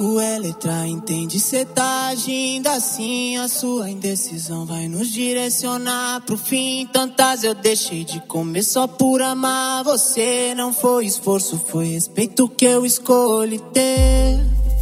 Pingo é letra, entende? Cê tá agindo assim, a sua indecisão vai nos direcionar pro fim. Tantas eu deixei de comer só por amar você. Não foi esforço, foi respeito que eu escolhi ter.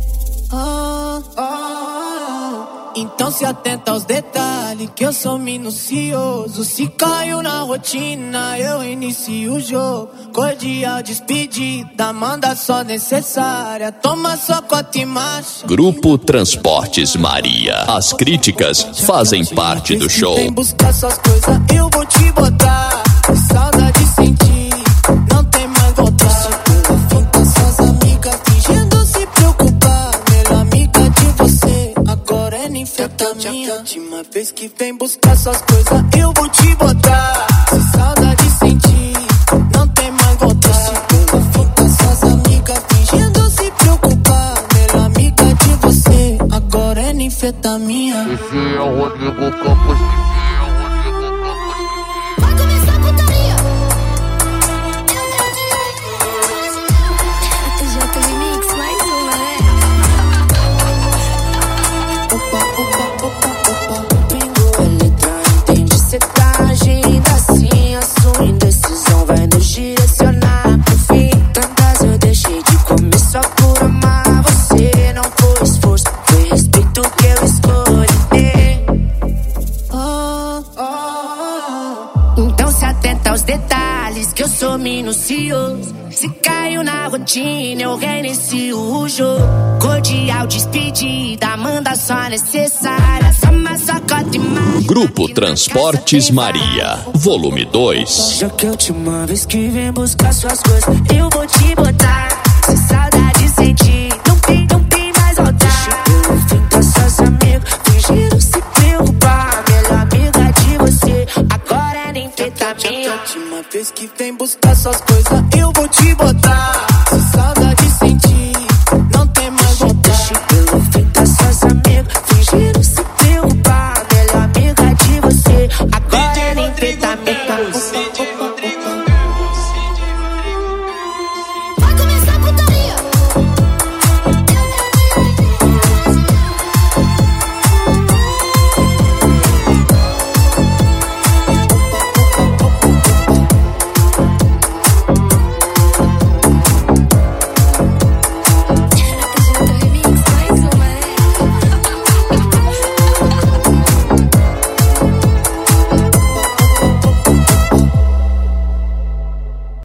Então se atenta aos detalhes, que eu sou minucioso. Se caiu na rotina, eu inicio o jogo. Cordial despedida, manda só necessária. Toma sua cota e marcha. Grupo Transportes Maria. As críticas fazem parte do show. Vem buscar suas coisas, eu vou te botar. Saudade sentir, não tem mais voltar. Fica suas amigas fingindo se preocupar. Melhor amiga de você, agora é ninfetamina. Última vez que vem buscar suas coisas, eu vou te botar. Se saudade sentir, não tem mais voltar. Fica suas amigas fingindo se preocupar. Melhor amiga de você, agora é ninfetamina. Esse é o Rodrigo Campos. Vai começar a putaria. JP Remix, mais uma, né? Pingo é letra, entende? Cê tá agindo assim, a sua indecisão vai nos direcionar pro fim. Tantas eu deixei de comer só por amar você. Não foi esforço, foi respeito que eu escolhi ter. Então se atenta aos detalhes, que eu sou minucioso. Se caiu na rotina, eu reinicio o jogo. Cordial despedida, manda só necessária. Toma sua cota e marcha. Grupo Transportes Maria, volume 2. Já que a última vez que vem buscar suas coisas, eu vou te botar. Se saudade sentir, não tem mais voltar. Eu fim com seus amigos, fingindo se preocupar. Melhor amiga de você, agora é ninfetamina. Já que a última vez que vem buscar suas coisas,